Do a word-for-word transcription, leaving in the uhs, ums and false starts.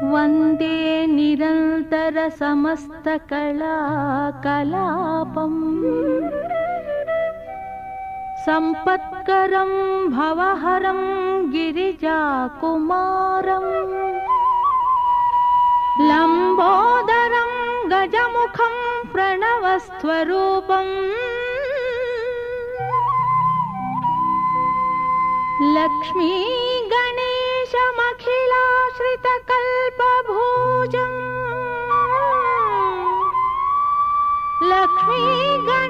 వందే నిరంతర సమస్త కళా కలాపం సంపత్కరం భవహరం గిరిజాకుమారం లంబోదరం గజముఖం ప్రణవస్వరూపం లక్ష్మీ గణేశమఖిలాశ్రితకల్పభూజం లక్ష్మీ గణ